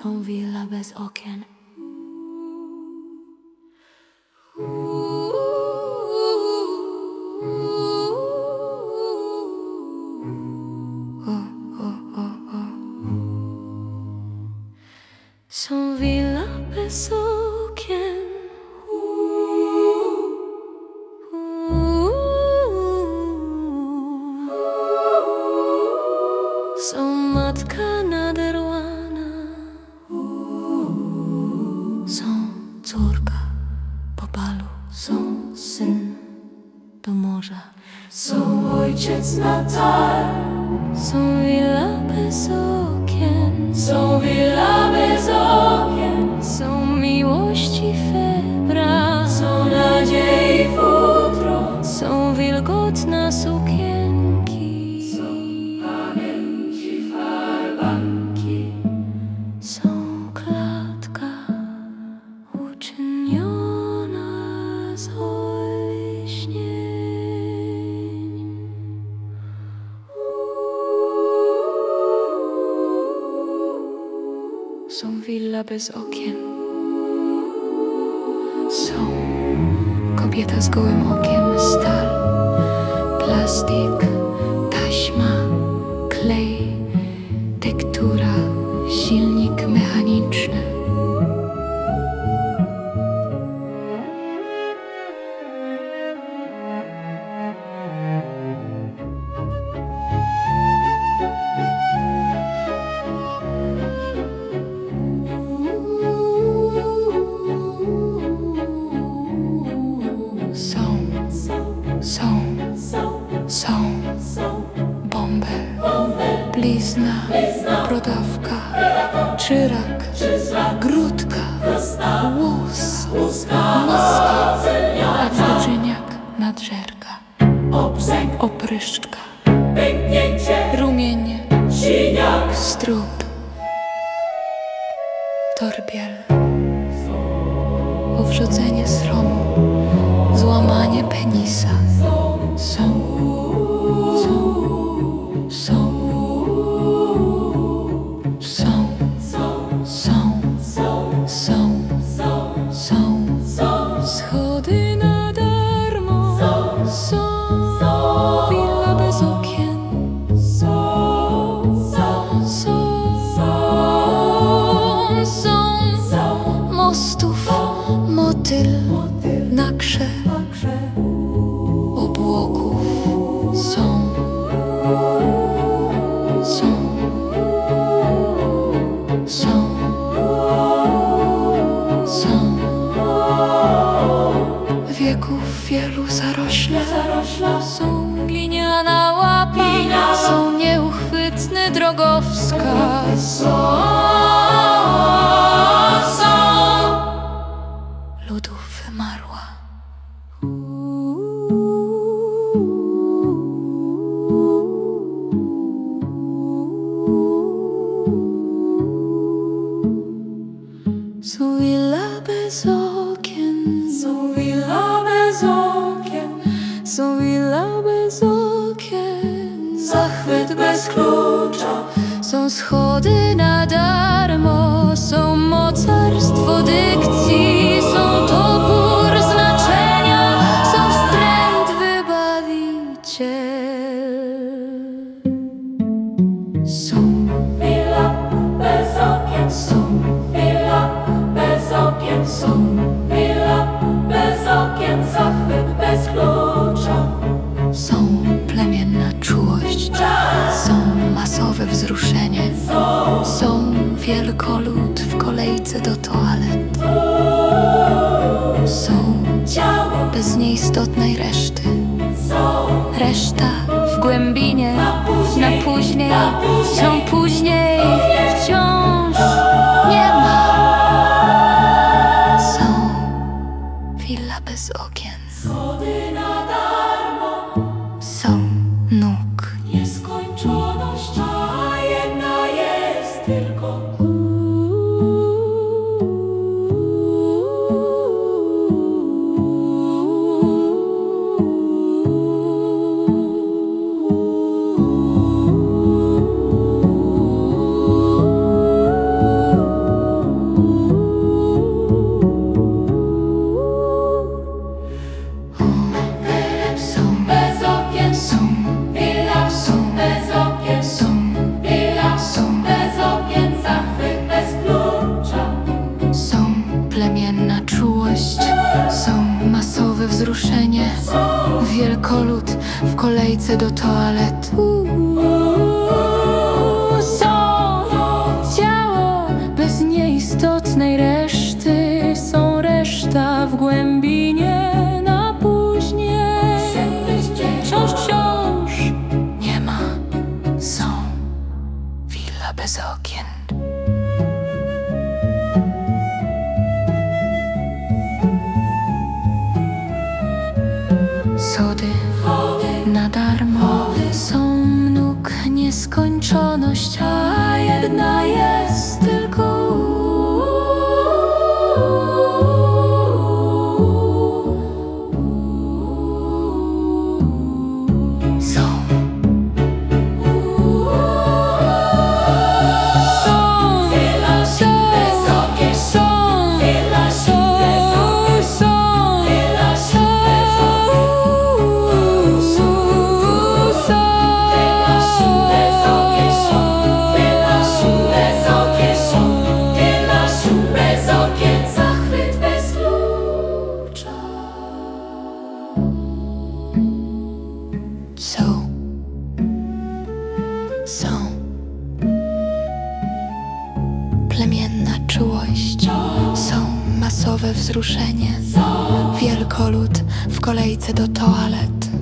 Są willa bez okien. Są willa bez okien. Są matka naderłana. Są córka po balu. Są syn do morza. Są ojciec Natal. Są willa bez okien. Są willa bez okien. Są miłości febra. Są nadziei futro. Są wilgotne sukienki. Są pamięci farbanki. Są klatka uczyniona z olśnień. Są willa bez okien. Są kobieta z gołym okiem, stal, plastik, taśma, klej, tektura, silnik mechaniczny. Są bomby, blizna, brodawka, czyrak, grudka, łus, maska, nadzyniak, nadżerka, opryszczka, Pęknięcie, rumienie, siniak, strób, torbiel, powrzodzenie sromu, złamanie penisa. Są schody na darmo. Są willa bez okien. Są mostów motyl na krze obłoków. Są wieków wielu zarośla. Są gliniana łapa. Są nieuchwytny drogowskaz. Są ludów wymarła. Są willa bez okien. są willa bez okien. Są willa bez okien. Zachwyt bez klucza. Są schody na darmo. Są mocarstwo dykcji. Są topór znaczenia. Są wstręt wybawiciel. Są Willa bez okien. Są Willa bez okien. Są willa bez okien. Zachwyt bez klucza. Są plemienna czułość. Są masowe wzruszenie. Są wielkolud w kolejce do toalet. Są Ciało bez nieistotnej reszty. są Reszta w głębinie, na później, są później, wciąż nie ma. Są willa bez okien. schody na darmo. Są nóg. Nieskończoność, a jedna jest tylko. głębinie na później. Wciąż nie ma, są willa bez okien. Sody na darmo są nóg nieskończoność, a jedna jest tylko. Są plemienna czułość, są masowe wzruszenie, wielkolud w kolejce do toalet.